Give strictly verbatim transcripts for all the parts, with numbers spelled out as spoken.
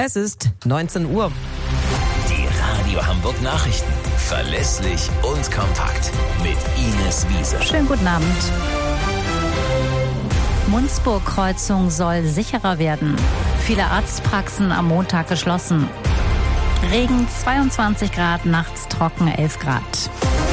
Es ist neunzehn Uhr. Die Radio Hamburg Nachrichten. Verlässlich und kompakt. Mit Ines Wiese. Schönen guten Abend. Munzburg-Kreuzung soll sicherer werden. Viele Arztpraxen am Montag geschlossen. Regen zweiundzwanzig Grad, nachts trocken elf Grad.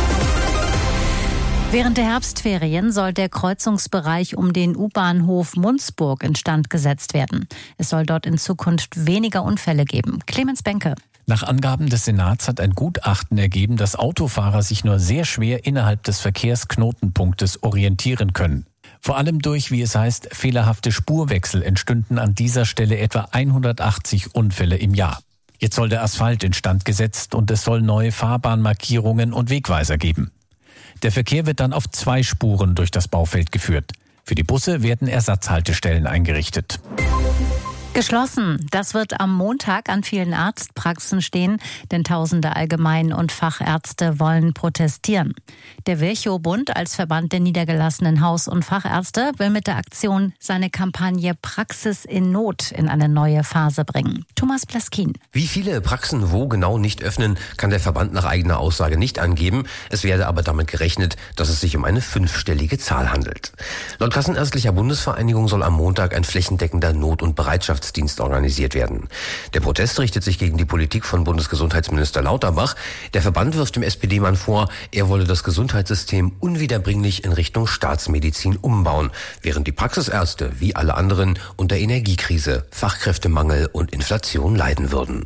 Während der Herbstferien soll der Kreuzungsbereich um den U-Bahnhof Munzburg instand gesetzt werden. Es soll dort in Zukunft weniger Unfälle geben. Clemens Benke. Nach Angaben des Senats hat ein Gutachten ergeben, dass Autofahrer sich nur sehr schwer innerhalb des Verkehrsknotenpunktes orientieren können. Vor allem durch, wie es heißt, fehlerhafte Spurwechsel entstünden an dieser Stelle etwa hundertachtzig Unfälle im Jahr. Jetzt soll der Asphalt instand gesetzt und es soll neue Fahrbahnmarkierungen und Wegweiser geben. Der Verkehr wird dann auf zwei Spuren durch das Baufeld geführt. Für die Busse werden Ersatzhaltestellen eingerichtet. Geschlossen. Das wird am Montag an vielen Arztpraxen stehen, denn tausende Allgemein- und Fachärzte wollen protestieren. Der Virchow-Bund als Verband der niedergelassenen Haus- und Fachärzte will mit der Aktion seine Kampagne Praxis in Not in eine neue Phase bringen. Thomas Plaskin. Wie viele Praxen wo genau nicht öffnen, kann der Verband nach eigener Aussage nicht angeben. Es werde aber damit gerechnet, dass es sich um eine fünfstellige Zahl handelt. Laut Kassenärztlicher Bundesvereinigung soll am Montag ein flächendeckender Not- und Bereitschaftsdienst organisiert werden. Der Protest richtet sich gegen die Politik von Bundesgesundheitsminister Lauterbach. Der Verband wirft dem S P D-Mann vor, er wolle das Gesundheitssystem unwiederbringlich in Richtung Staatsmedizin umbauen, während die Praxisärzte, wie alle anderen, unter Energiekrise, Fachkräftemangel und Inflation leiden würden.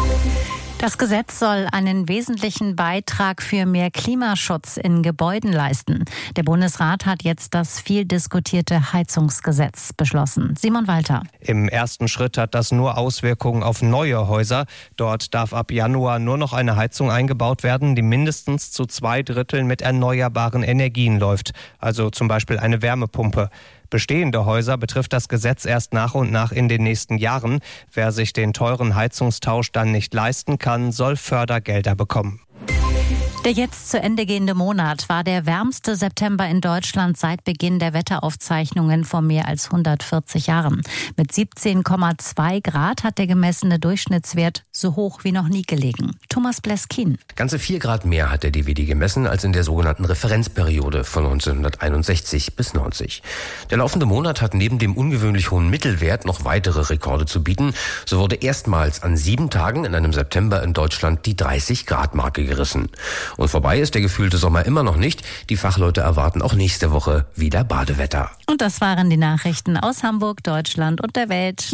Das Gesetz soll einen wesentlichen Beitrag für mehr Klimaschutz in Gebäuden leisten. Der Bundesrat hat jetzt das viel diskutierte Heizungsgesetz beschlossen. Simon Walter. Im ersten Schritt hat das nur Auswirkungen auf neue Häuser. Dort darf ab Januar nur noch eine Heizung eingebaut werden, die mindestens zu zwei Dritteln mit erneuerbaren Energien läuft. Also zum Beispiel eine Wärmepumpe. Bestehende Häuser betrifft das Gesetz erst nach und nach in den nächsten Jahren. Wer sich den teuren Heizungstausch dann nicht leisten kann, soll Fördergelder bekommen. Der jetzt zu Ende gehende Monat war der wärmste September in Deutschland seit Beginn der Wetteraufzeichnungen vor mehr als hundertvierzig Jahren. Mit siebzehn Komma zwei Grad hat der gemessene Durchschnittswert so hoch wie noch nie gelegen. Thomas Pleskin. Ganze vier Grad mehr hat der D W D gemessen als in der sogenannten Referenzperiode von neunzehnhunderteinundsechzig bis neunzig. Der laufende Monat hat neben dem ungewöhnlich hohen Mittelwert noch weitere Rekorde zu bieten. So wurde erstmals an sieben Tagen in einem September in Deutschland die dreißig Grad Marke gerissen. Und vorbei ist der gefühlte Sommer immer noch nicht. Die Fachleute erwarten auch nächste Woche wieder Badewetter. Und das waren die Nachrichten aus Hamburg, Deutschland und der Welt.